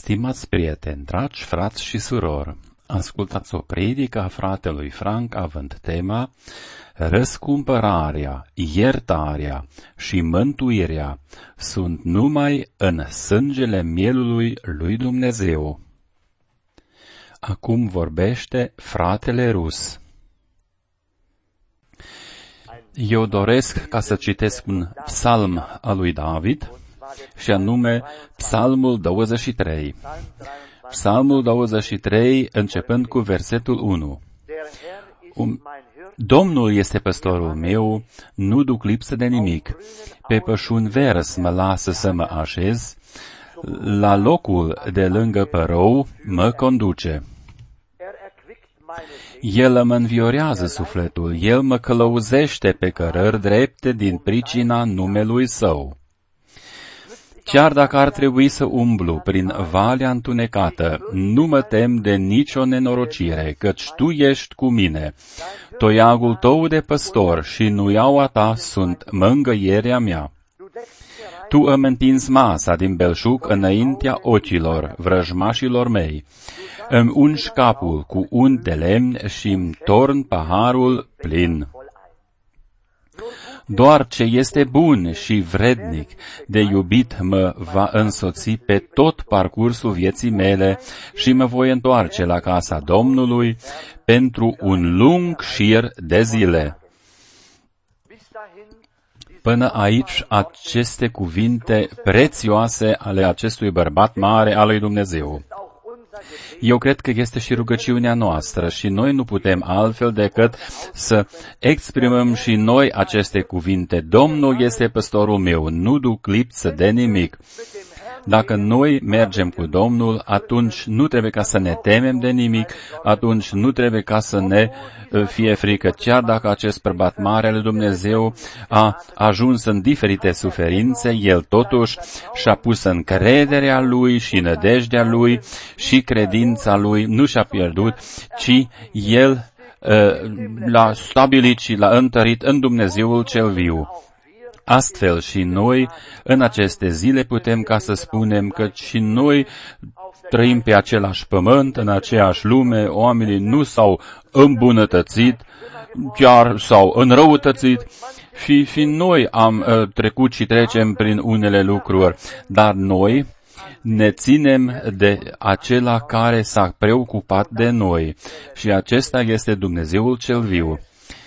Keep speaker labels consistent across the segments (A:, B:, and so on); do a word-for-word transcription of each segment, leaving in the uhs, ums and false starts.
A: Stimați prieteni, dragi frați și surori, ascultați o predică a fratelui Frank având tema Răscumpărarea, iertarea și mântuirea sunt numai în sângele mielului lui Dumnezeu. Acum vorbește fratele Rus. Eu doresc ca să citesc un psalm al lui David, și anume Psalmul douăzeci și trei. Psalmul douăzeci și trei, începând cu versetul unu. Um, Domnul este păstorul meu, nu duc lipsă de nimic. Pe pășuni vers mă lasă să mă așez, la locul de lângă părău mă conduce. El mă înviorează sufletul, El mă călăuzește pe cărări drepte din pricina numelui Său. Chiar dacă ar trebui să umblu prin valea întunecată, nu mă tem de nicio nenorocire, căci Tu ești cu mine. Toiagul Tău de păstor și nuiaua Ta sunt mângâierea mea. Tu îmi întinzi masa din belșug înaintea ochilor vrăjmașilor mei. Îmi ungi capul cu unt de lemn și îmi torn paharul plin. Doar ce este bun și vrednic de iubit mă va însoți pe tot parcursul vieții mele și mă voi întoarce la casa Domnului pentru un lung șir de zile. Până aici aceste cuvinte prețioase ale acestui bărbat mare al lui Dumnezeu. Eu cred că este și rugăciunea noastră și noi nu putem altfel decât să exprimăm și noi aceste cuvinte. Domnul este păstorul meu, nu duc lipsă de nimic. Dacă noi mergem cu Domnul, atunci nu trebuie ca să ne temem de nimic, atunci nu trebuie ca să ne fie frică. Chiar dacă acest bărbat mare al lui Dumnezeu a ajuns în diferite suferințe, el totuși și-a pus încrederea lui și nădejdea lui și credința lui, nu și-a pierdut, ci el l-a stabilit și l-a întărit în Dumnezeul cel viu. Astfel și noi, în aceste zile, putem ca să spunem că și noi trăim pe același pământ, în aceeași lume, oamenii nu s-au îmbunătățit, chiar s-au înrăutățit și, și noi am uh, trecut și trecem prin unele lucruri, dar noi ne ținem de acela care s-a preocupat de noi și acesta este Dumnezeul cel viu.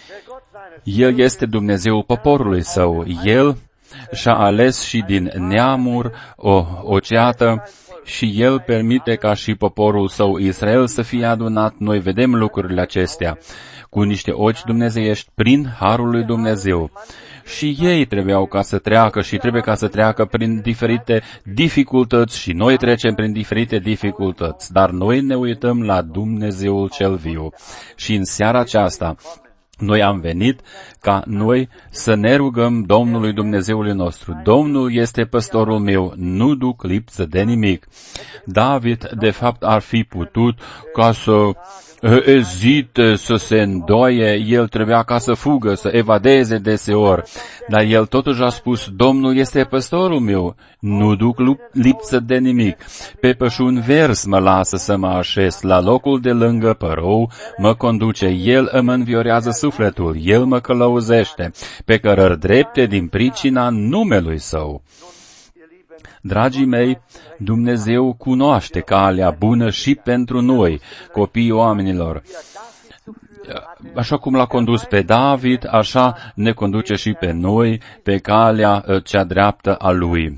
A: El este Dumnezeul poporului Său. El și-a ales și din neamuri o, o ceată și El permite ca și poporul Său Israel să fie adunat. Noi vedem lucrurile acestea cu niște ochi dumnezeiești prin harul lui Dumnezeu. Și ei trebuiau ca să treacă și trebuie ca să treacă prin diferite dificultăți și noi trecem prin diferite dificultăți, dar noi ne uităm la Dumnezeul cel viu. Și în seara aceasta noi am venit ca noi să ne rugăm Domnului Dumnezeului nostru. Domnul este păstorul meu, nu duc lipsă de nimic. David, de fapt, ar fi putut ca să ezite, să se îndoie, el trebuia ca să fugă, să evadeze deseori. Dar el totuși a spus, Domnul este păstorul meu, nu duc lipsă de nimic. Pe pășuni vers mă lasă să mă așez, la locul de lângă părău mă conduce, el îmi înviorează sufletul, el mă călăuzește, pe cărări drepte din pricina numelui Său. Dragii mei, Dumnezeu cunoaște calea bună și pentru noi, copiii oamenilor. Așa cum l-a condus pe David, așa ne conduce și pe noi, pe calea cea dreaptă a Lui.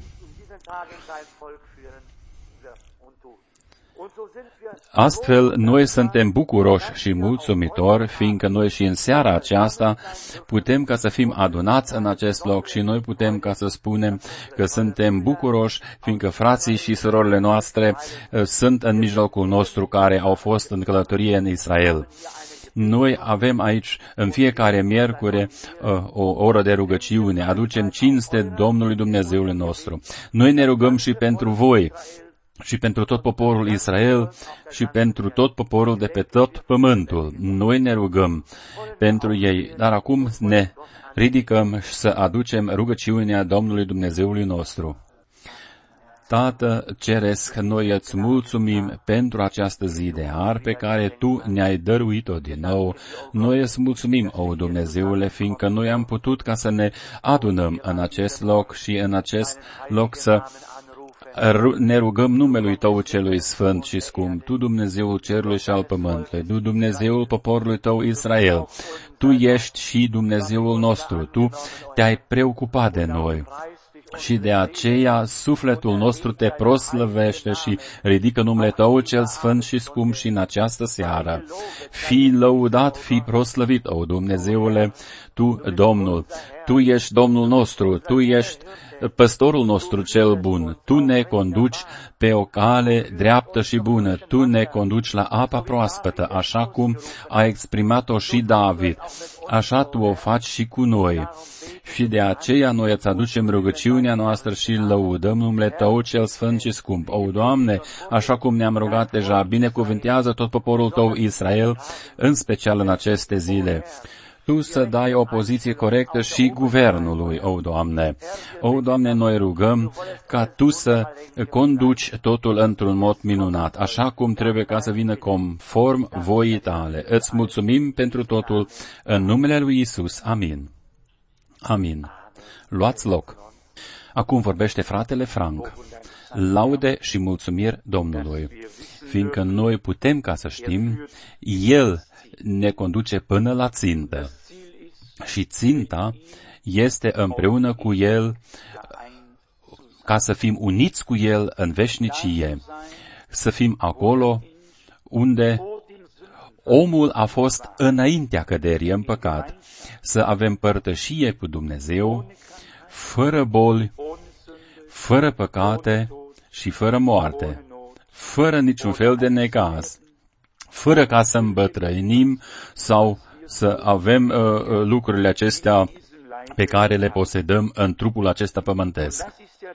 A: Astfel, noi suntem bucuroși și mulțumitori, fiindcă noi și în seara aceasta putem ca să fim adunați în acest loc și noi putem ca să spunem că suntem bucuroși, fiindcă frații și surorile noastre sunt în mijlocul nostru care au fost în călătorie în Israel. Noi avem aici în fiecare miercuri o oră de rugăciune, aducem cinste Domnului Dumnezeului nostru. Noi ne rugăm și pentru voi, și pentru tot poporul Israel și pentru tot poporul de pe tot pământul. Noi ne rugăm pentru ei, dar acum ne ridicăm și să aducem rugăciunea Domnului Dumnezeului nostru. Tată Ceresc, noi îți mulțumim pentru această zi de har pe care Tu ne-ai dăruit-o din nou. Noi îți mulțumim, o Dumnezeule, fiindcă noi am putut ca să ne adunăm în acest loc și în acest loc să ne rugăm numelui Tău celui sfânt și scump. Tu, Dumnezeul cerului și al pământului, Tu, Dumnezeul poporului Tău Israel, Tu ești și Dumnezeul nostru, Tu te-ai preocupat de noi. Și de aceea sufletul nostru te proslăvește și ridică numele Tău cel sfânt și scump și în această seară. Fii lăudat, fii proslăvit, o Dumnezeule, Tu, Domnul, Tu ești Domnul nostru, Tu ești păstorul nostru cel bun, Tu ne conduci pe o cale dreaptă și bună, Tu ne conduci la apa proaspătă, așa cum a exprimat-o și David, așa Tu o faci și cu noi. Și de aceea noi îți aducem rugăciunea noastră și lăudăm numele Tău cel sfânt și scump. O, Doamne, așa cum ne-am rugat deja, binecuvântează tot poporul Tău Israel, în special în aceste zile. Tu să dai o poziție corectă și guvernului, o, Doamne. O, Doamne, noi rugăm ca Tu să conduci totul într-un mod minunat, așa cum trebuie ca să vină conform voii Tale. Îți mulțumim pentru totul în numele lui Isus. Amin. Amin. Luați loc. Acum vorbește fratele Frank. Laude și mulțumiri Domnului, fiindcă noi putem ca să știm, El ne conduce până la țintă. Și ținta este împreună cu El, ca să fim uniți cu El în veșnicie, să fim acolo unde omul a fost înaintea căderii în păcat, să avem părtășie cu Dumnezeu, fără boli, fără păcate și fără moarte, fără niciun fel de necaz, fără ca să îmbătrânim sau să avem uh, lucrurile acestea pe care le posedăm în trupul acesta pământesc.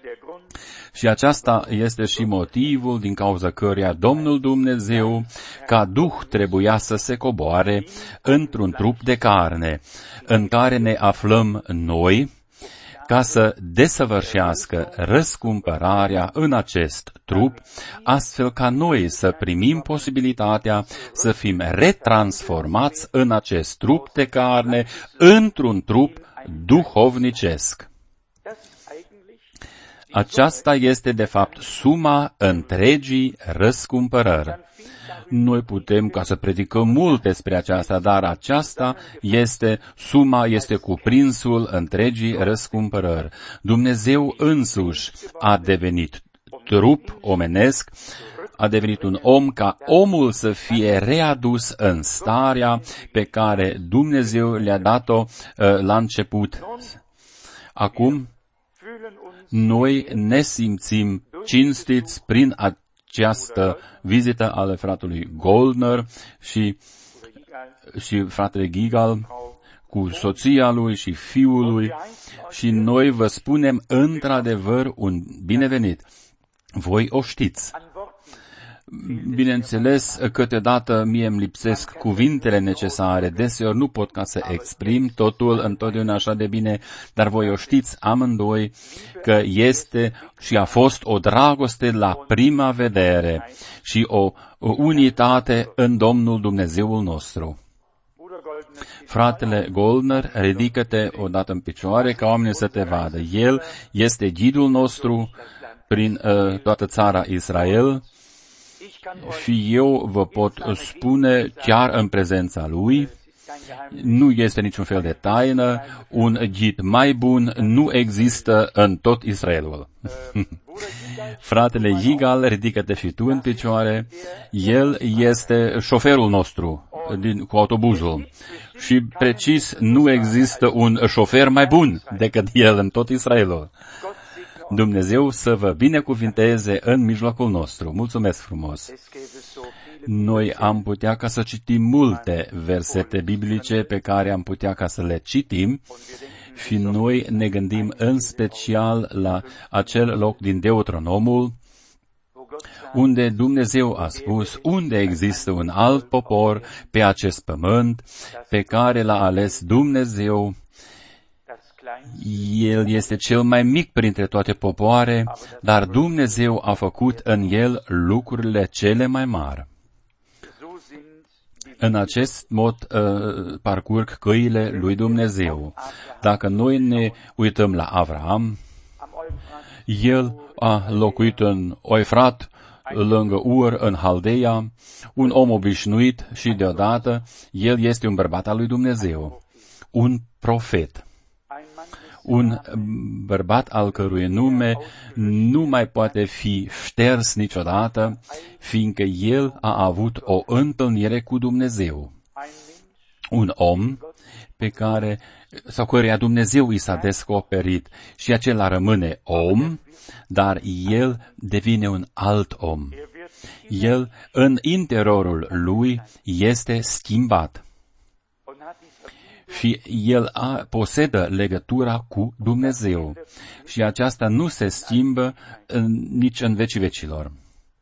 A: Și aceasta este și motivul din cauza căruia Domnul Dumnezeu, ca Duh, trebuia să se coboare într-un trup de carne, în care ne aflăm noi, ca să desăvârșească răscumpărarea în acest trup, astfel ca noi să primim posibilitatea să fim retransformați în acest trup de carne, într-un trup duhovnicesc. Aceasta este, de fapt, suma întregii răscumpărări. Noi putem ca să predicăm mult despre aceasta, dar aceasta este suma, este cuprinsul întregii răscumpărări. Dumnezeu însuși a devenit trup omenesc, a devenit un om ca omul să fie readus în starea pe care Dumnezeu le-a dat-o uh, la început. Acum, noi ne simțim cinstiți prin această vizită ale fratelui Goldner și, și fratele Gigal cu soția lui și fiul lui și noi vă spunem într-adevăr un binevenit. Voi o știți. Bineînțeles, câteodată mie îmi lipsesc cuvintele necesare, deseori nu pot ca să exprim totul întotdeauna așa de bine, dar voi o știți amândoi că este și a fost o dragoste la prima vedere și o, o unitate în Domnul Dumnezeul nostru. Fratele Goldner, ridică-te odată în picioare ca oamenii să te vadă. El este ghidul nostru prin uh, toată țara Israel. Și eu vă pot spune chiar în prezența lui, nu este niciun fel de taină, un ghid mai bun nu există în tot Israelul. Fratele Yigal, ridică-te și tu în picioare, el este șoferul nostru din, cu autobuzul. Și precis nu există un șofer mai bun decât el în tot Israelul. Dumnezeu să vă binecuvinteze în mijlocul nostru. Mulțumesc frumos! Noi am putea ca să citim multe versete biblice pe care am putea ca să le citim și noi ne gândim în special la acel loc din Deuteronomul unde Dumnezeu a spus, unde există un alt popor pe acest pământ pe care l-a ales Dumnezeu, El este cel mai mic printre toate popoare, dar Dumnezeu a făcut în el lucrurile cele mai mari. În acest mod uh, parcurg căile lui Dumnezeu. Dacă noi ne uităm la Avram, el a locuit în Eufrat, lângă Ur, în Haldeia, un om obișnuit și deodată el este un bărbat al lui Dumnezeu, un profet. Un bărbat al cărui nume nu mai poate fi șters niciodată, fiindcă el a avut o întâlnire cu Dumnezeu. Un om pe care, sau căruia Dumnezeu i s-a descoperit și acela rămâne om, dar el devine un alt om. El, în interiorul lui, este schimbat. Și el a, posedă legătura cu Dumnezeu. Și aceasta nu se schimbă în, nici în vecii vecilor.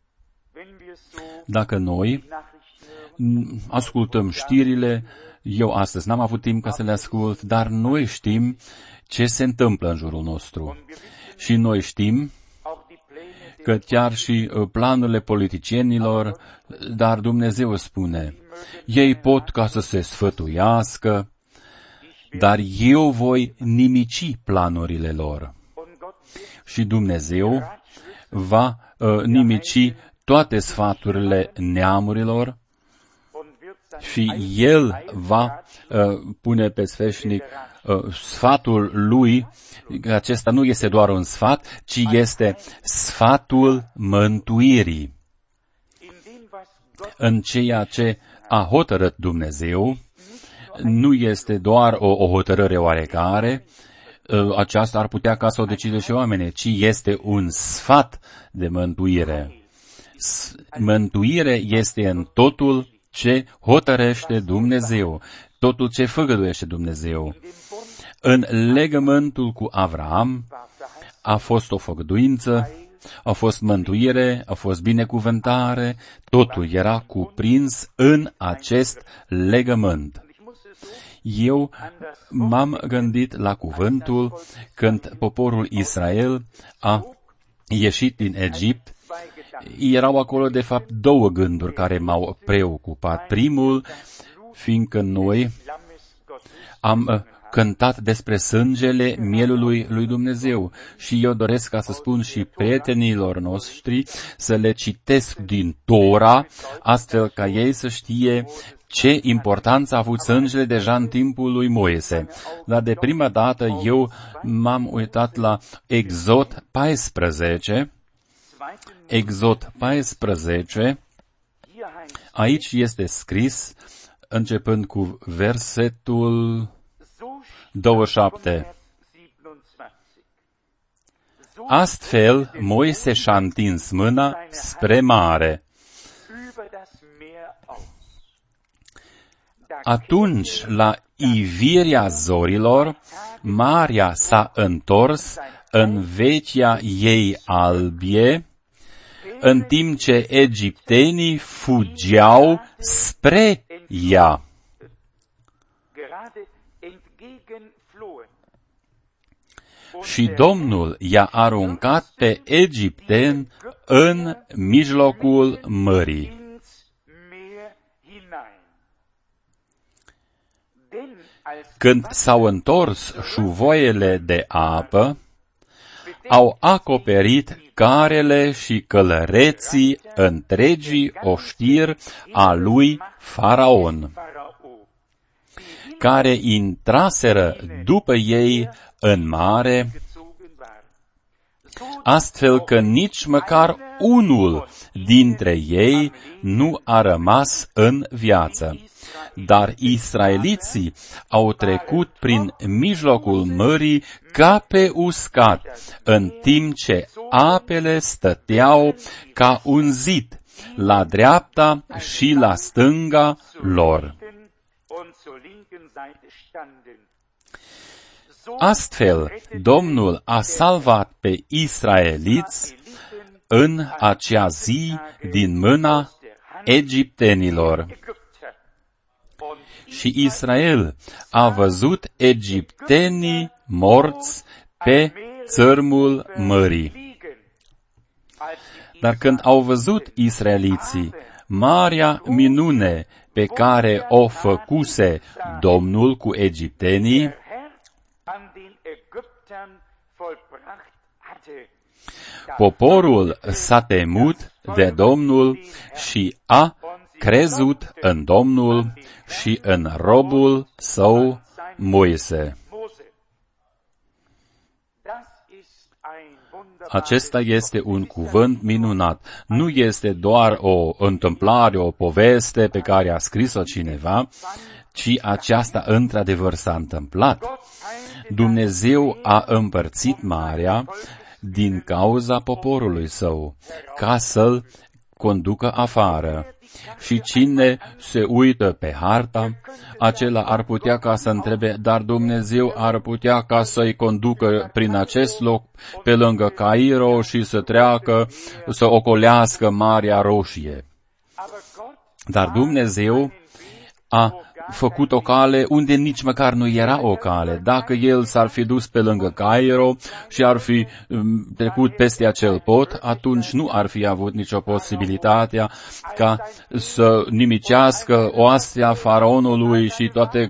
A: Dacă noi ascultăm știrile, eu astăzi n-am avut timp ca să le ascult, dar noi știm ce se întâmplă în jurul nostru. Și noi știm că chiar și planurile politicienilor, dar Dumnezeu spune, ei pot ca să se sfătuiască, dar eu voi nimici planurile lor. Și Dumnezeu va uh, nimici toate sfaturile neamurilor și El va uh, pune pe sfeșnic uh, sfatul Lui, că acesta nu este doar un sfat, ci este sfatul mântuirii. În ceea ce a hotărât Dumnezeu, nu este doar o, o hotărâre oarecare, aceasta ar putea ca să o decide și oamenii, ci este un sfat de mântuire. Mântuire este în totul ce hotărăște Dumnezeu, totul ce făgăduiește Dumnezeu. În legământul cu Avram a fost o făgăduință, a fost mântuire, a fost binecuvântare, totul era cuprins în acest legământ. Eu m-am gândit la cuvântul când poporul Israel a ieșit din Egipt. Erau acolo, de fapt, două gânduri care m-au preocupat. Primul, fiindcă noi am cântat despre sângele mielului lui Dumnezeu și eu doresc ca să spun și prietenilor noștri să le citesc din Tora, astfel ca ei să știe ce importanță a avut sângele deja în timpul lui Moise. Dar de prima dată eu m-am uitat la Exod paisprezece, Exod paisprezece, aici este scris, începând cu versetul douăzeci și șapte. Astfel, Moise și-a întins mâna spre mare. Atunci, la ivirea zorilor, marea s-a întors în vechea ei albie, în timp ce egiptenii fugeau spre ea. Și Domnul i-a aruncat pe egipteni în mijlocul mării. Când s-au întors șuvoiele de apă, au acoperit carele și călăreții întregii oștiri a lui Faraon, care intraseră după ei în mare, astfel că nici măcar unul dintre ei nu a rămas în viață. Dar israeliții au trecut prin mijlocul mării ca pe uscat, în timp ce apele stăteau ca un zid la dreapta și la stânga lor. Astfel, Domnul a salvat pe israeliți în acea zi din mâna egiptenilor. Și Israel a văzut egiptenii morți pe țărmul mării. Dar când au văzut israeliții marea minune pe care o făcuse Domnul cu egiptenii, poporul s-a temut de Domnul și a crezut în Domnul și în robul său Moise. Acesta este un cuvânt minunat. Nu este doar o întâmplare, o poveste pe care a scris-o cineva, ci aceasta într-adevăr s-a întâmplat. Dumnezeu a împărțit marea din cauza poporului său, ca să-l conducă afară. Și cine se uită pe harta, acela ar putea ca să întrebe, dar Dumnezeu ar putea ca să-i conducă prin acest loc pe lângă Cairo și să treacă, să ocolească Marea Roșie. Dar Dumnezeu a făcut o cale unde nici măcar nu era o cale. Dacă el s-ar fi dus pe lângă Cairo și ar fi trecut peste acel pod, atunci nu ar fi avut nicio posibilitate ca să nimicească oastea faraonului și toate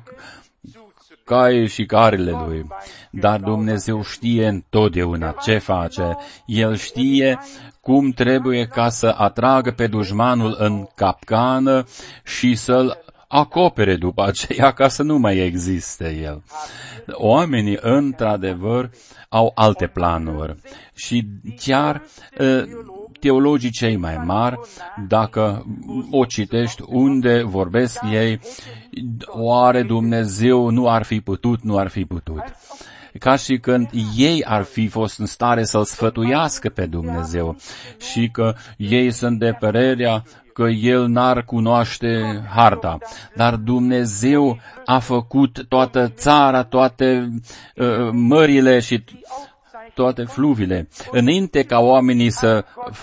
A: cai și carile lui. Dar Dumnezeu știe întotdeauna ce face. El știe cum trebuie ca să atragă pe dușmanul în capcană și să-l acopere după aceea ca să nu mai existe el. Oamenii, într-adevăr, au alte planuri și chiar teologii cei mai mari, dacă o citești unde vorbesc ei, oare Dumnezeu nu ar fi putut, nu ar fi putut. Ca și când ei ar fi fost în stare să-L sfătuiască pe Dumnezeu și că ei sunt de părerea că El n-ar cunoaște harta. Dar Dumnezeu a făcut toată țara, toate uh, mările și toate fluvile. Înainte ca oamenii să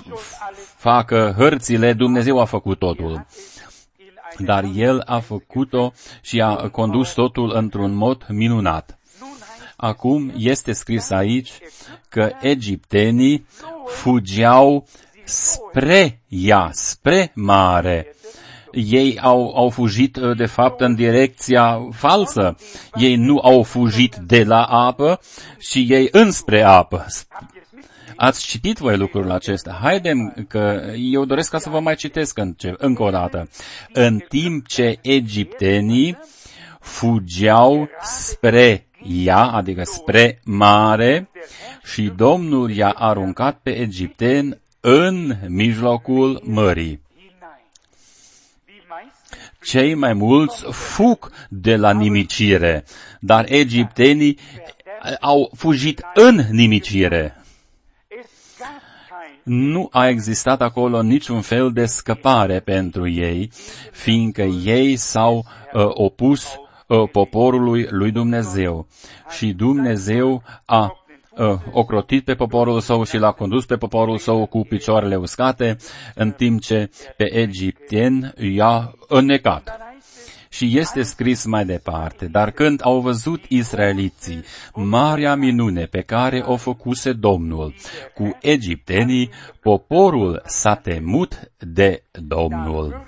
A: facă hărțile, Dumnezeu a făcut totul. Dar El a făcut-o și a condus totul într-un mod minunat. Acum este scris aici că egiptenii fugeau spre ea, spre mare. Ei au, au fugit, de fapt, în direcția falsă. Ei nu au fugit de la apă, ci ei înspre apă. Ați citit voi lucrul acesta? Haidem că eu doresc ca să vă mai citesc încă o dată. În timp ce egiptenii fugeau spre ea, adică spre mare, și Domnul i-a aruncat pe egipteni în mijlocul mării. Cei mai mulți fug de la nimicire, dar egiptenii au fugit în nimicire. Nu a existat acolo niciun fel de scăpare pentru ei, fiindcă ei s-au uh, opus uh, poporului lui Dumnezeu. Și Dumnezeu a uh, ocrotit pe poporul său și l-a condus pe poporul său cu picioarele uscate, în timp ce pe egipteni i-a înnecat. Și este scris mai departe, dar când au văzut israeliții marea minune pe care o făcuse Domnul cu egiptenii, poporul s-a temut de Domnul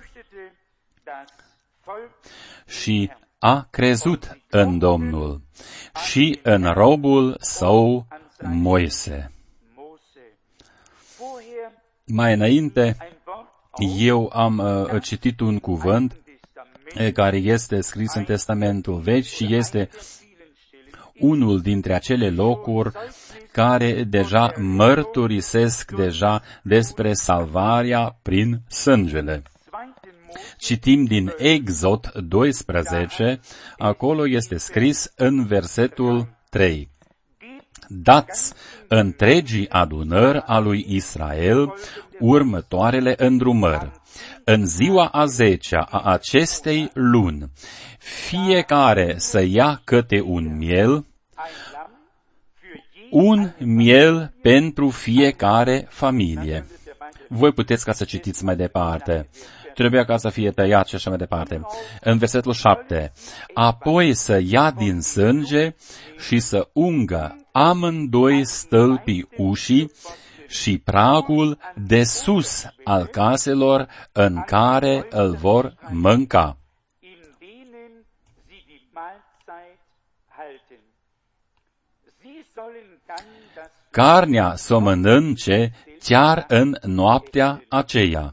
A: și a crezut în Domnul și în robul său Moise. Mai înainte, eu am uh, citit un cuvânt care este scris în Testamentul Vechi și este unul dintre acele locuri care deja mărturisesc deja despre salvarea prin sângele. Citim din Exod doisprezece, acolo este scris în versetul trei. Dați întregii adunări a lui Israel următoarele îndrumări. În ziua a zecea a acestei luni, fiecare să ia câte un miel, un miel pentru fiecare familie. Voi puteți ca să citiți mai departe. Trebuia ca să fie tăiat și așa mai departe. În versetul șapte. Apoi să ia din sânge și să ungă amândoi stâlpii ușii și pragul de sus al caselor în care îl vor mânca. Carnea să o mănânce chiar în noaptea aceea.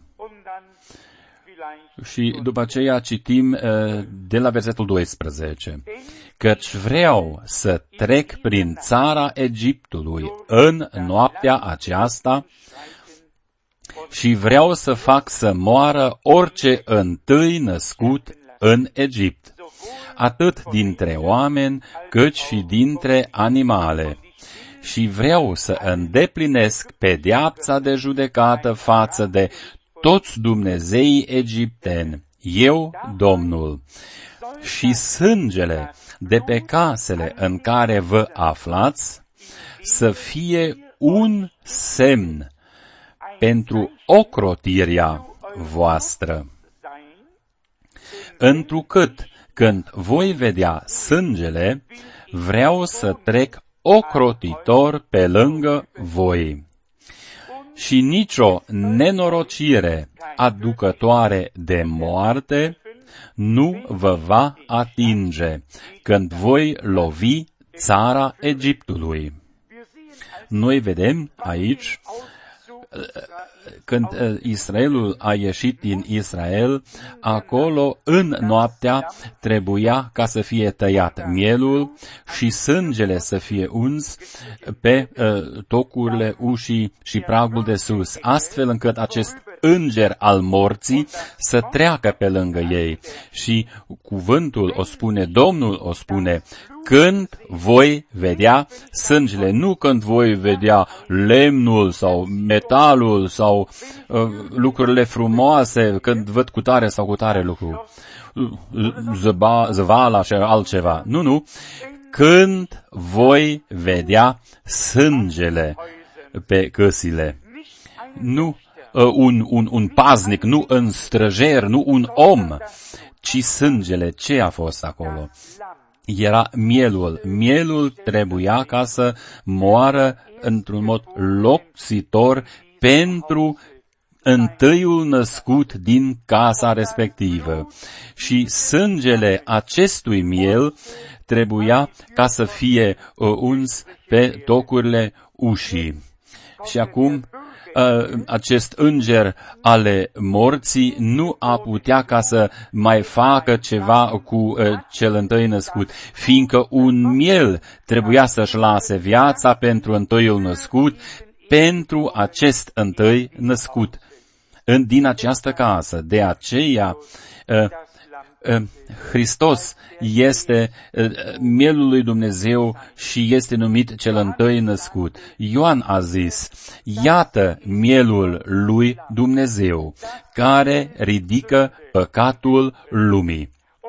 A: Și după aceea citim de la versetul doisprezece. Căci vreau să trec prin țara Egiptului în noaptea aceasta și vreau să fac să moară orice întâi născut în Egipt, atât dintre oameni cât și dintre animale. Și vreau să îndeplinesc pedeapsa de judecată față de toți dumnezeii egipteni, eu, Domnul, și sângele de pe casele în care vă aflați să fie un semn pentru ocrotirea voastră. Întrucât când voi vedea sângele, vreau să trec ocrotitor pe lângă voi. Și nicio nenorocire aducătoare de moarte nu vă va atinge când voi lovi țara Egiptului. Noi vedem aici, când Israelul a ieșit din Israel, acolo în noaptea trebuia ca să fie tăiat mielul și sângele să fie uns pe uh, tocurile ușii și pragul de sus, astfel încât acest înger al morții să treacă pe lângă ei. Și cuvântul o spune, Domnul o spune, când voi vedea sângele, nu când voi vedea lemnul sau metalul sau uh, lucrurile frumoase, când văd cu tare sau cu tare lucru, zăba, zăvala și altceva. Nu, nu. Când voi vedea sângele pe căsile. Nu uh, un, un, un paznic, nu un străjer, nu un om, ci sângele. Ce a fost acolo? Era mielul. Mielul trebuia ca să moară într-un mod locsitor pentru întâiul născut din casa respectivă. Și sângele acestui miel trebuia ca să fie uh, uns pe tocurile ușii. Și acum acest înger ale morții nu a putea ca să mai facă ceva cu uh, cel întâi născut, fiindcă un miel trebuia să-și lase viața pentru întâiul născut, pentru acest întâi născut în, din această casă. De aceea uh, uh, Hristos este uh, mielul lui Dumnezeu și este numit cel întâi născut. Ioan a zis, iată mielul lui Dumnezeu, care ridică păcatul lumii.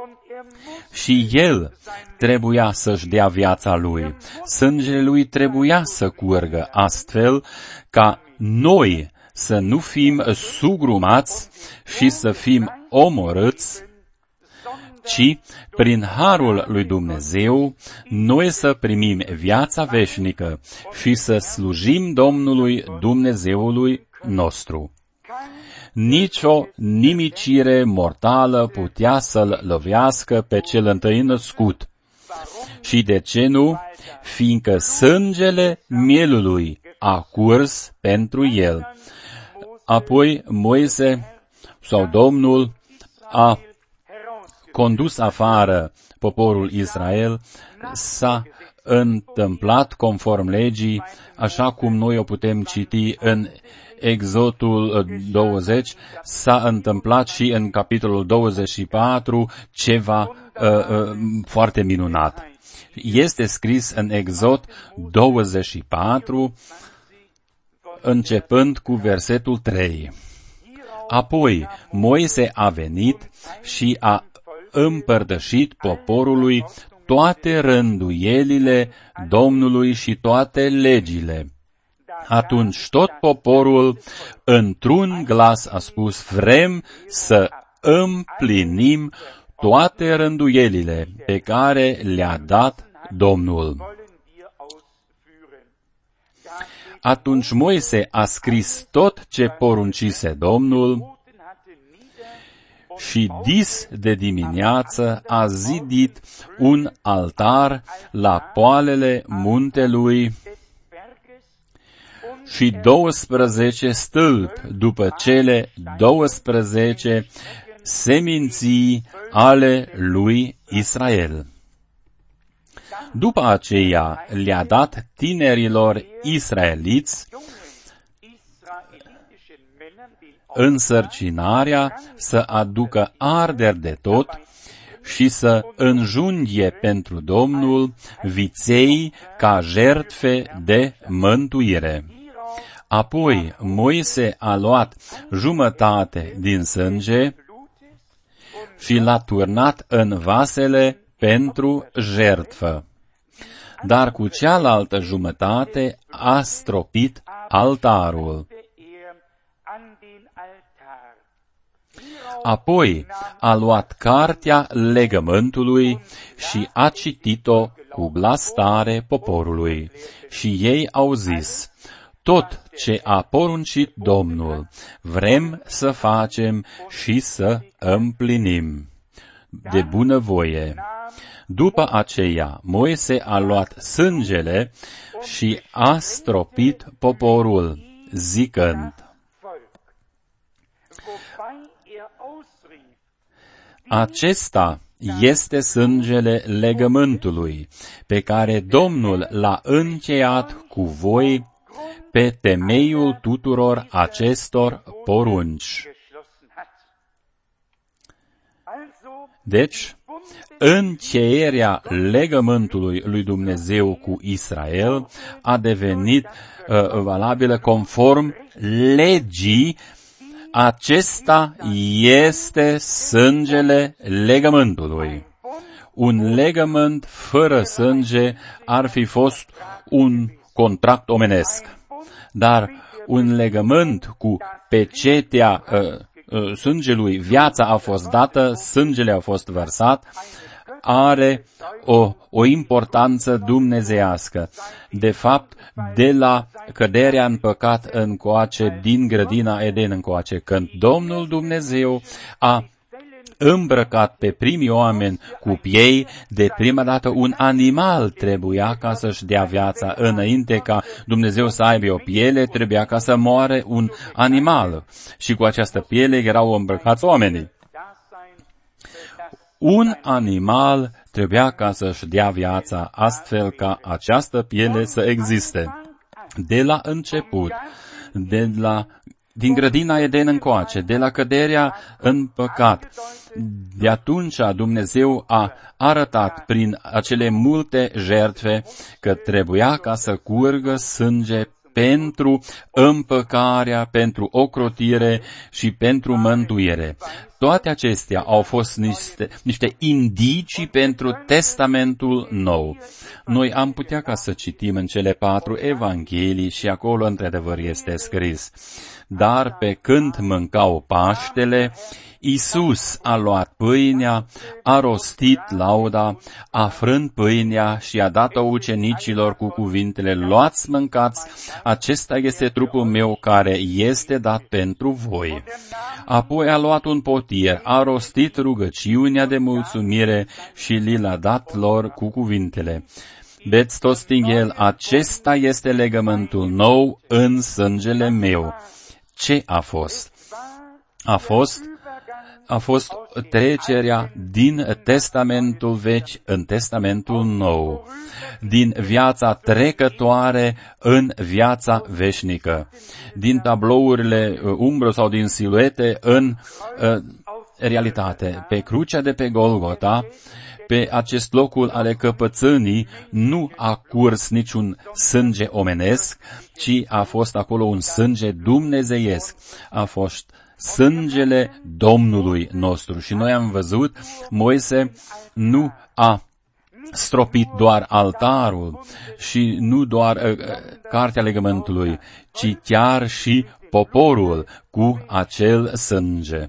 A: Și el trebuia să-și dea viața lui. Sângele lui trebuia să curgă astfel ca noi să nu fim sugrumați și să fim omorâți, ci prin harul lui Dumnezeu noi să primim viața veșnică și să slujim Domnului Dumnezeului nostru. Nicio nimicire mortală putea să-l lovească pe cel întâi născut. Și de ce nu? Fiindcă sângele mielului a curs pentru el. Apoi Moise sau Domnul a condus afară poporul Israel, s-a întâmplat conform legii, așa cum noi o putem citi în Exodul douăzeci, s-a întâmplat și în capitolul douăzeci și patru ceva uh, uh, foarte minunat. Este scris în Exod douăzeci și patru, începând cu versetul trei. Apoi Moise a venit și a împărtășit poporului toate rânduielile Domnului și toate legile. Atunci tot poporul într-un glas a spus: vrem să împlinim toate rânduielile pe care le-a dat Domnul. Atunci Moise a scris tot ce poruncise Domnul și dis de dimineață a zidit un altar la poalele muntelui și douăsprezece stâlpi după cele douăsprezece seminții ale lui Israel. După aceea le-a dat tinerilor israeliți însărcinarea să aducă arderi de tot și să înjunghie pentru Domnul viței ca jertfe de mântuire. Apoi Moise a luat jumătate din sânge și l-a turnat în vasele pentru jertfă, dar cu cealaltă jumătate a stropit altarul. Apoi a luat cartea legământului și a citit-o cu glas tare poporului. Și ei au zis: tot ce a poruncit Domnul vrem să facem și să împlinim de bunăvoie. După aceea, Moise a luat sângele și a stropit poporul, zicând: acesta este sângele legământului pe care Domnul l-a încheiat cu voi pe temeiul tuturor acestor porunci. Deci, încheierea legământului lui Dumnezeu cu Israel a devenit uh, valabilă conform legii. Acesta este sângele legământului. Un legământ fără sânge ar fi fost un contract omenesc, dar un legământ cu pecetea uh, uh, sângelui, viața a fost dată, sângele a fost vărsat, are o, o importanță dumnezeiască. De fapt, de la căderea în păcat încoace, din grădina Eden încoace, când Domnul Dumnezeu a îmbrăcat pe primii oameni cu piei, de prima dată un animal trebuia ca să-și dea viața. Înainte ca Dumnezeu să aibă o piele, trebuia ca să moare un animal. Și cu această piele erau îmbrăcați oamenii. Un animal trebuia ca să-și dea viața, astfel ca această piele să existe. De la început, de la, din grădina Eden încoace, de la căderea în păcat, de atunci Dumnezeu a arătat prin acele multe jertfe că trebuia ca să curgă sânge pentru împăcarea, pentru ocrotire și pentru mântuire. Toate acestea au fost niște, niște indicii pentru Testamentul Nou. Noi am putea ca să citim în cele patru evanghelii și acolo într-adevăr este scris: dar pe când mâncau Paștele, Iisus a luat pâinea, a rostit lauda, a frânt pâinea și a dat-o ucenicilor cu cuvintele: luați, mâncați, acesta este trupul meu care este dat pentru voi. Apoi a luat un potier, a rostit rugăciunea de mulțumire și li l-a dat lor cu cuvintele: beți toți din el, acesta este legământul nou în sângele meu. Ce a fost? A fost a fost trecerea din Testamentul Vechi în Testamentul Nou, din viața trecătoare în viața veșnică, din tablourile umbră sau din siluete în uh, realitate. Pe crucea de pe Golgota, pe acest locul ale căpățânii, nu a curs niciun sânge omenesc, ci a fost acolo un sânge dumnezeiesc. A fost sângele Domnului nostru. Și noi am văzut, Moise nu a stropit doar altarul și nu doar uh, cartea legământului, ci chiar și poporul cu acel sânge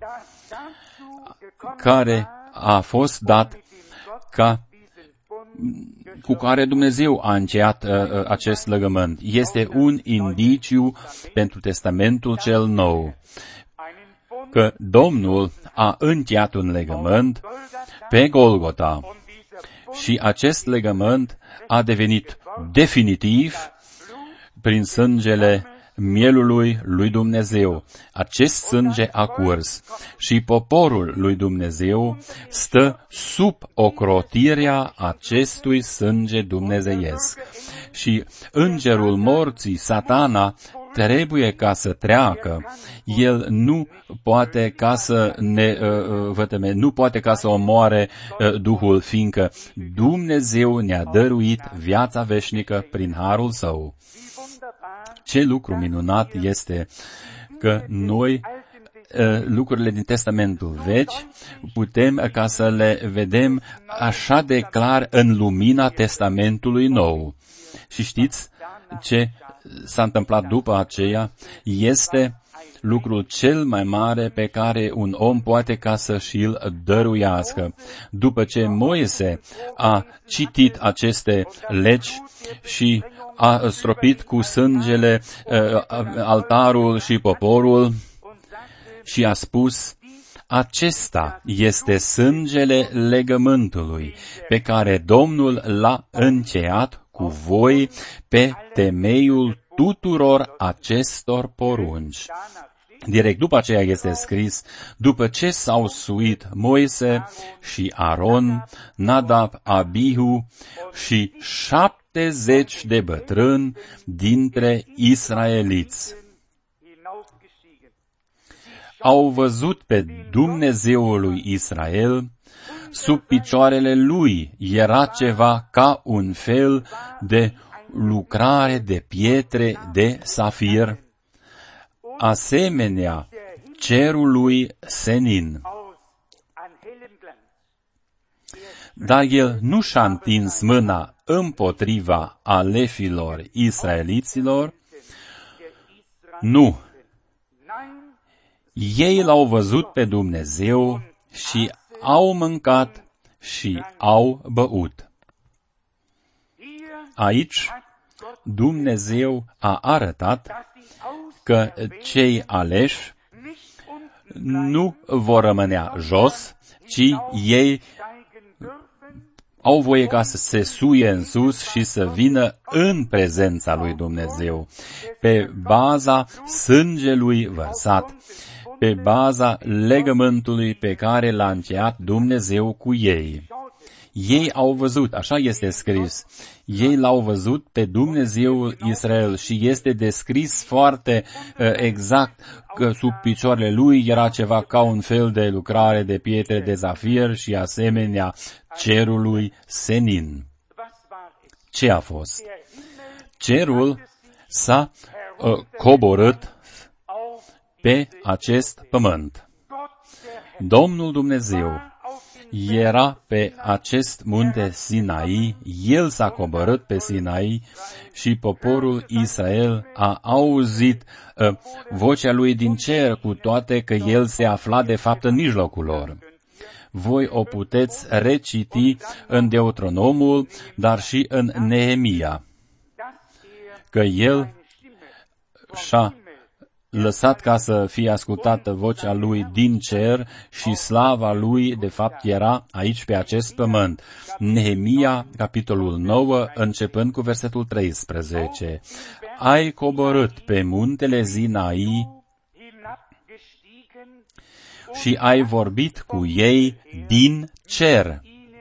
A: care a fost dat ca cu care Dumnezeu a încheiat uh, acest legământ. Este un indiciu pentru Testamentul cel nou că Domnul a încheiat un legământ pe Golgota și acest legământ a devenit definitiv prin sângele mielului lui Dumnezeu. Acest sânge a curs și poporul lui Dumnezeu stă sub ocrotirea acestui sânge dumnezeiesc. Și îngerul morții, Satana, trebuie ca să treacă. El nu poate ca să ne uh, vătăme, nu poate ca să omoare uh, Duhul, fiindcă Dumnezeu ne-a dăruit viața veșnică prin harul Său. Ce lucru minunat este că noi lucrurile din Testamentul Vechi putem ca să le vedem așa de clar în lumina Testamentului Nou. Și știți ce s-a întâmplat după aceea? Este lucrul cel mai mare pe care un om poate ca să și-l dăruiască. După ce Moise a citit aceste legi și a stropit cu sângele uh, altarul și poporul și a spus: acesta este sângele legământului pe care Domnul l-a încheiat cu voi pe temeiul tuturor acestor porunci. Direct după aceea este scris: după ce s-au suit Moise și Aron, Nadab, Abihu și șaptezeci de bătrâni dintre israeliți, au văzut pe Dumnezeul lui Israel, sub picioarele lui era ceva ca un fel de lucrare de pietre de safir, asemenea cerului senin. Dar el nu și-a întins mâna împotriva alefilor israeliților, nu. Ei l-au văzut pe Dumnezeu și au mâncat și au băut. Aici Dumnezeu a arătat că cei aleși nu vor rămânea jos, ci ei au voie ca să se suie în sus și să vină în prezența lui Dumnezeu, pe baza sângelui vărsat, pe baza legământului pe care l-a încheiat Dumnezeu cu ei. Ei au văzut, așa este scris, ei l-au văzut pe Dumnezeul Israel și este descris foarte uh, exact că sub picioarele lui era ceva ca un fel de lucrare de pietre de zafir și asemenea cerului senin. Ce a fost? Cerul s-a uh, coborât pe acest pământ. Domnul Dumnezeu era pe acest munte Sinai, el s-a coborât pe Sinai și poporul Israel a auzit uh, vocea lui din cer, cu toate că el se afla de fapt în mijlocul lor. Voi o puteți reciti în Deuteronomul, dar și în Neemia, că el și-a lăsat ca să fie ascultată vocea lui din cer și slava lui, de fapt, era aici pe acest pământ. Nehemia, capitolul nouă, începând cu versetul treisprezece. Ai coborât pe muntele Sinai și ai vorbit cu ei din cer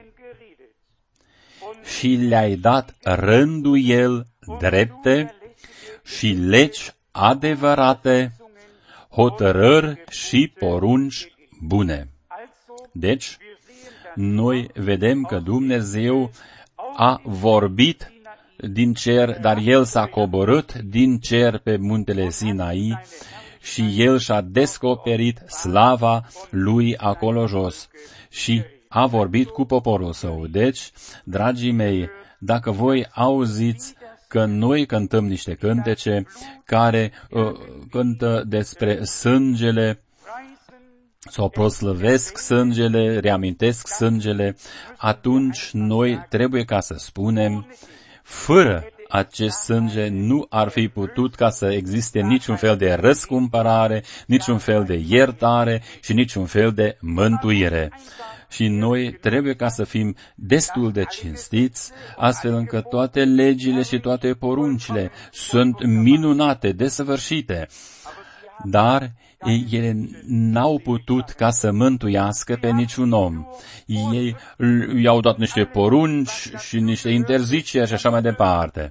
A: și le-ai dat rânduieli drepte și legi adevărate, hotărâri și porunci bune. Deci, noi vedem că Dumnezeu a vorbit din cer, dar El s-a coborât din cer pe muntele Sinai și El și-a descoperit slava Lui acolo jos. Și a vorbit cu poporul său. Deci, dragii mei, dacă voi auziți că noi cântăm niște cântece care uh, cântă despre sângele sau proslăvesc sângele, reamintesc sângele, atunci noi trebuie ca să spunem, fără acest sânge nu ar fi putut ca să existe niciun fel de răscumpărare, niciun fel de iertare și niciun fel de mântuire. Și noi trebuie ca să fim destul de cinstiți, astfel încât toate legile și toate poruncile sunt minunate, desăvârșite, dar ele n-au putut ca să mântuiască pe niciun om. Ei i-au dat niște porunci și niște interziceri și așa mai departe.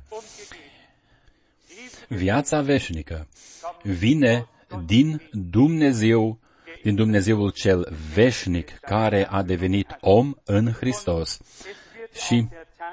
A: Viața veșnică vine din Dumnezeu, din Dumnezeul cel veșnic, care a devenit om în Hristos. Și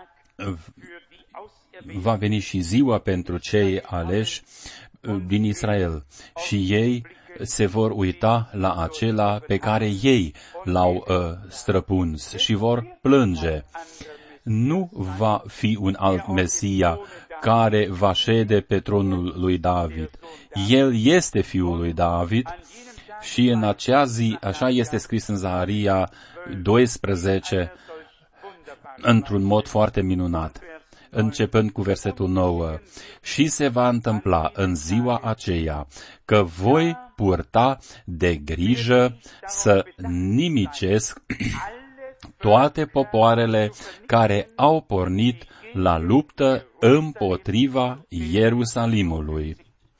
A: va veni și ziua pentru cei aleși din Israel. Și ei se vor uita la acela pe care ei l-au uh, străpuns și vor plânge. Nu va fi un alt Mesia care va șede pe tronul lui David. El este fiul lui David și în acea zi, așa este scris în Zaharia doisprezece, într-un mod foarte minunat, începând cu versetul nouă. Și se va întâmpla în ziua aceea că voi purta de grijă să nimicesc toate popoarele care au pornit la luptă împotriva Ierusalimului.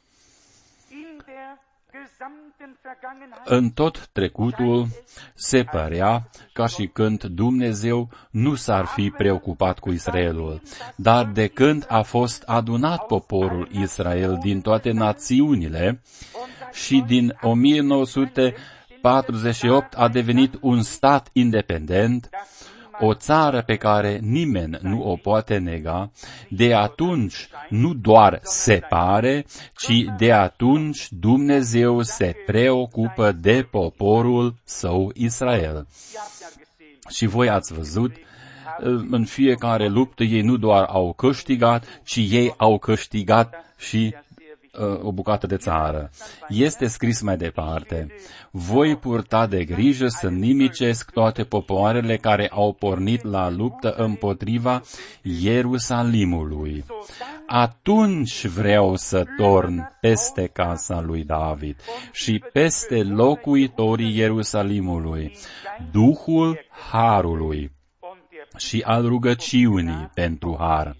A: În tot trecutul se părea ca și când Dumnezeu nu s-ar fi preocupat cu Israelul, dar de când a fost adunat poporul Israel din toate națiunile și din o mie nouă sute patruzeci și opt a devenit un stat independent, o țară pe care nimeni nu o poate nega, de atunci nu doar se pare, ci de atunci Dumnezeu se preocupă de poporul său Israel. Și voi ați văzut, în fiecare luptă ei nu doar au câștigat, ci ei au câștigat și o bucată de țară. Este scris mai departe, voi purta de grijă să nimicesc toate popoarele care au pornit la luptă împotriva Ierusalimului. Atunci vreau să torn peste casa lui David și peste locuitorii Ierusalimului Duhul Harului și al rugăciunii pentru har,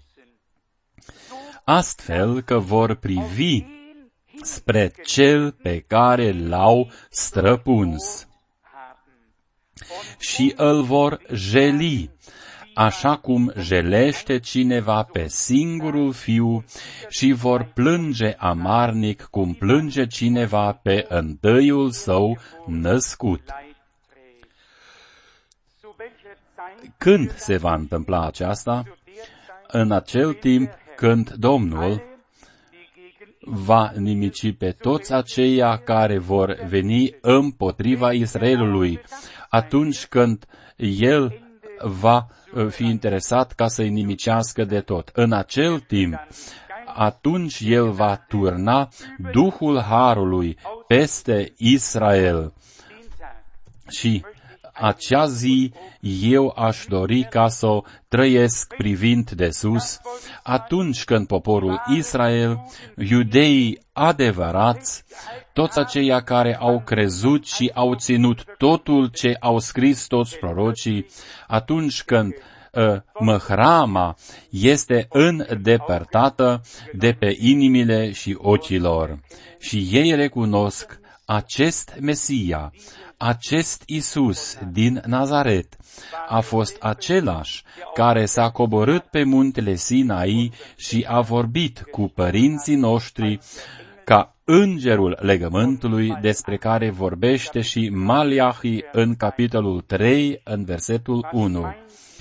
A: astfel că vor privi spre cel pe care l-au străpuns și îl vor jeli, așa cum jelește cineva pe singurul fiu și vor plânge amarnic cum plânge cineva pe întâiul său născut. Când se va întâmpla aceasta? În acel timp când Domnul va nimici pe toți aceia care vor veni împotriva Israelului, atunci când El va fi interesat ca să-i nimicească de tot. În acel timp, atunci El va turna Duhul Harului peste Israel. Și acea zi eu aș dori ca să o trăiesc privind de sus, atunci când poporul Israel, iudeii adevărați, toți aceia care au crezut și au ținut totul ce au scris toți prorocii, atunci când uh, măhrama este îndepărtată de pe inimile și ochii lor și ei recunosc acest Mesia, acest Isus din Nazaret a fost același care s-a coborât pe muntele Sinai și a vorbit cu părinții noștri ca îngerul legământului despre care vorbește și Maleahi în capitolul trei, în versetul unu.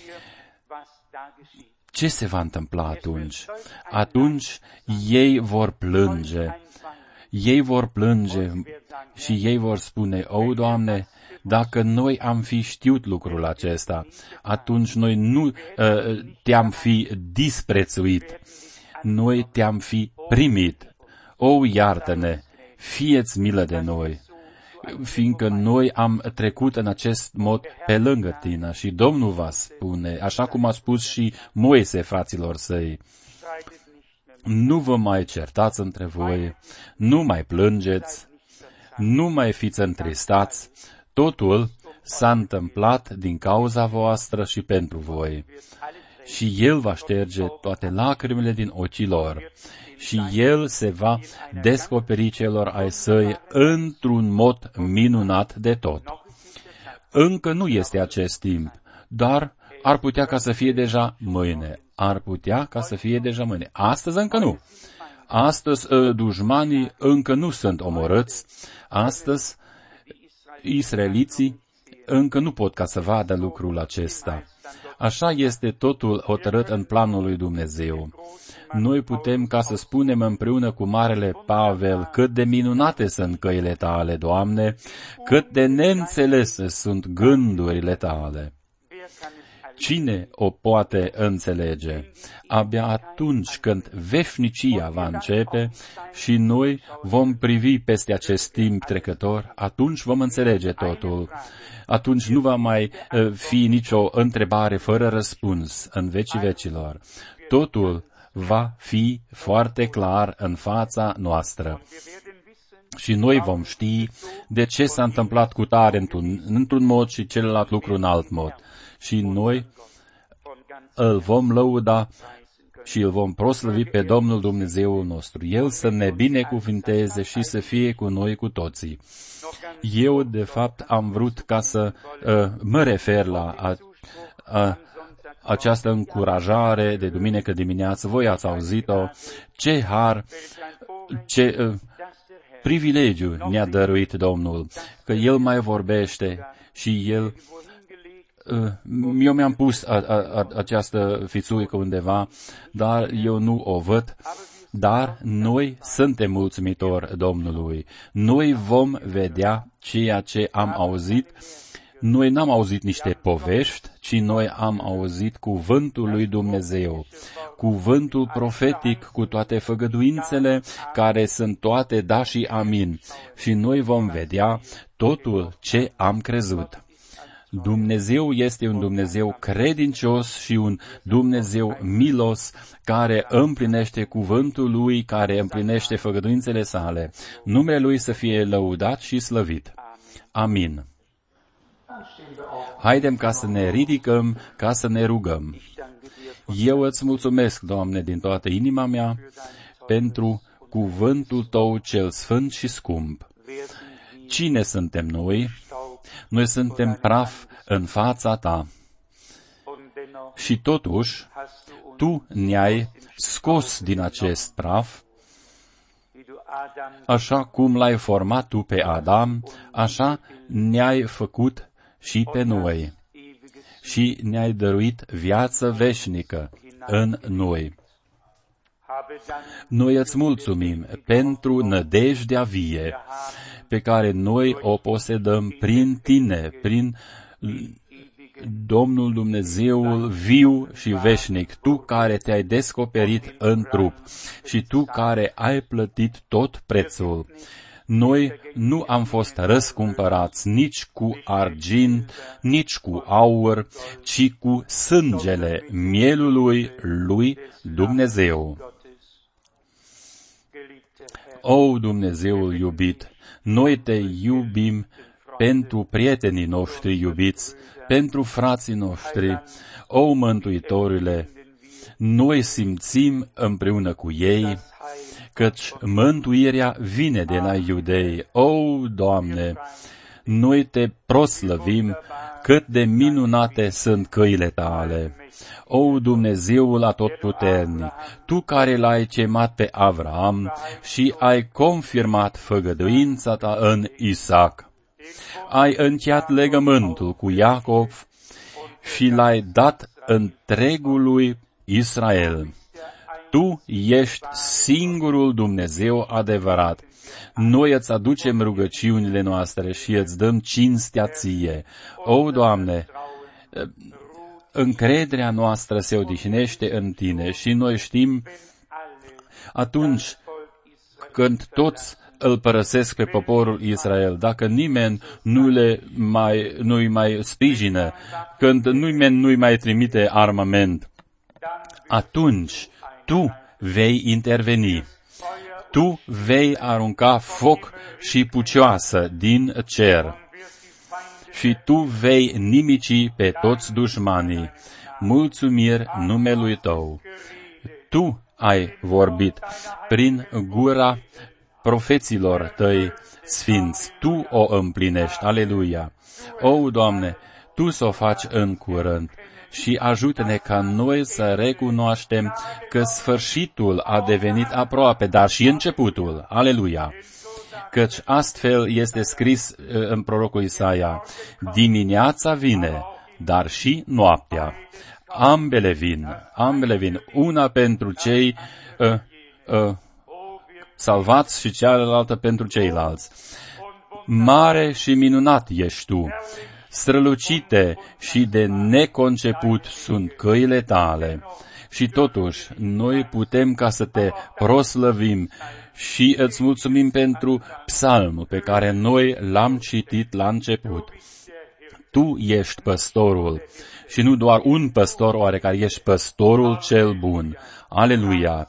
A: Ce se va întâmpla atunci? Atunci ei vor plânge. Ei vor plânge și ei vor spune, o, Doamne, Dacă noi am fi știut lucrul acesta, atunci noi nu uh, te-am fi disprețuit, noi te-am fi primit. O, iartă-ne, fie-ți milă de noi, fiindcă noi am trecut în acest mod pe lângă tine și Domnul va spune, așa cum a spus și Moise fraților săi, nu vă mai certați între voi, nu mai plângeți, nu mai fiți întristați, totul s-a întâmplat din cauza voastră și pentru voi. Și El va șterge toate lacrimile din ochii lor și El se va descoperi celor ai săi într-un mod minunat de tot. Încă nu este acest timp, dar ar putea ca să fie deja mâine. Ar putea ca să fie deja mâine. Astăzi încă nu. Astăzi dușmanii încă nu sunt omorâți. Astăzi israeliții încă nu pot ca să vadă lucrul acesta. Așa este totul hotărât în planul lui Dumnezeu. Noi putem ca să spunem împreună cu Marele Pavel cât de minunate sunt căile tale, Doamne, cât de neînțelese sunt gândurile tale. Cine o poate înțelege? Abia atunci când veșnicia va începe și noi vom privi peste acest timp trecător, atunci vom înțelege totul. Atunci nu va mai fi nicio întrebare fără răspuns în vecii vecilor. Totul va fi foarte clar în fața noastră. Și noi vom ști de ce s-a întâmplat cu tare într-un, într-un mod și celălalt lucru în alt mod. Și noi îl vom lăuda și îl vom proslăvi pe Domnul Dumnezeul nostru. El să ne binecuvinteze și să fie cu noi cu toții. Eu, de fapt, am vrut ca să uh, mă refer la a, a, această încurajare de duminică dimineață. Voi ați auzit-o. Ce har, ce uh, privilegiu ne-a dăruit Domnul, că El mai vorbește și El eu mi-am pus a, a, a, această fițuică undeva, dar eu nu o văd, dar noi suntem mulțumitori Domnului. Noi vom vedea ceea ce am auzit. Noi n-am auzit niște povești, ci noi am auzit cuvântul lui Dumnezeu, cuvântul profetic cu toate făgăduințele care sunt toate da și amin. Și noi vom vedea totul ce am crezut. Dumnezeu este un Dumnezeu credincios și un Dumnezeu milos care împlinește cuvântul Lui, care împlinește făgăduințele sale. Numele Lui să fie lăudat și slăvit. Amin. Haidem ca să ne ridicăm, ca să ne rugăm. Eu îți mulțumesc, Doamne, din toată inima mea, pentru cuvântul Tău cel sfânt și scump. Cine suntem noi? Noi suntem praf în fața Ta. Și totuși, Tu ne-ai scos din acest praf, așa cum l-ai format Tu pe Adam, așa ne-ai făcut și pe noi. Și ne-ai dăruit viață veșnică în noi. Noi îți mulțumim pentru nădejdea vie, pe care noi o posedăm prin Tine, prin Domnul Dumnezeul viu și veșnic, Tu care te-ai descoperit în trup și Tu care ai plătit tot prețul. Noi nu am fost răscumpărați nici cu argint, nici cu aur, ci cu sângele mielului lui Dumnezeu. O, Dumnezeul iubit, noi Te iubim pentru prietenii noștri iubiți, pentru frații noștri. O, Mântuitorile, noi simțim împreună cu ei, căci mântuirea vine de la iudei. O, Doamne, noi Te proslăvim cât de minunate sunt căile Tale. O, Dumnezeul atotputernic, Tu care l-ai chemat pe Avram și ai confirmat făgăduința Ta în Isaac. Ai încheiat legământul cu Iacov și l-ai dat întregului Israel. Tu ești singurul Dumnezeu adevărat Noi îți aducem rugăciunile noastre și îți dăm cinstea ție. O, Doamne, încrederea noastră se odihnește în Tine și noi știm atunci când toți îl părăsesc pe poporul Israel, dacă nimeni nu le mai, nu-i mai sprijină, când nimeni nu-i mai trimite armament, atunci Tu vei interveni. Tu vei arunca foc și pucioasă din cer și Tu vei nimici pe toți dușmanii. Mulțumiri numelui Tău. Tu ai vorbit prin gura profeților Tăi sfinți. Tu o împlinești. Aleluia! O, Doamne, Tu să o faci în curând și ajută-ne ca noi să recunoaștem că sfârșitul a devenit aproape, dar și începutul. Aleluia! Căci astfel este scris în prorocul Isaia: dimineața vine, dar și noaptea. Ambele vin, ambele vin, una pentru cei uh, uh, salvați și cealaltă pentru ceilalți. Mare și minunat ești Tu, strălucite și de neconceput sunt căile Tale. Și totuși, noi putem ca să Te proslăvim și îți mulțumim pentru psalmul pe care noi l-am citit la început. Tu ești păstorul și nu doar un păstor oarecare, ești păstorul cel bun. Aleluia!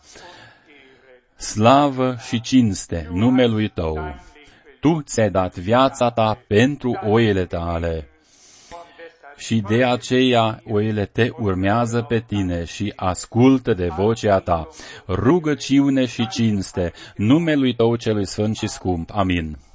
A: Slavă și cinste numelui Tău. Tu ți-ai dat viața Ta pentru oile Tale. Și de aceea oile Te urmează pe Tine și ascultă de vocea Ta. Rugăciune și cinste numelui Tău celui sfânt și scump. Amin.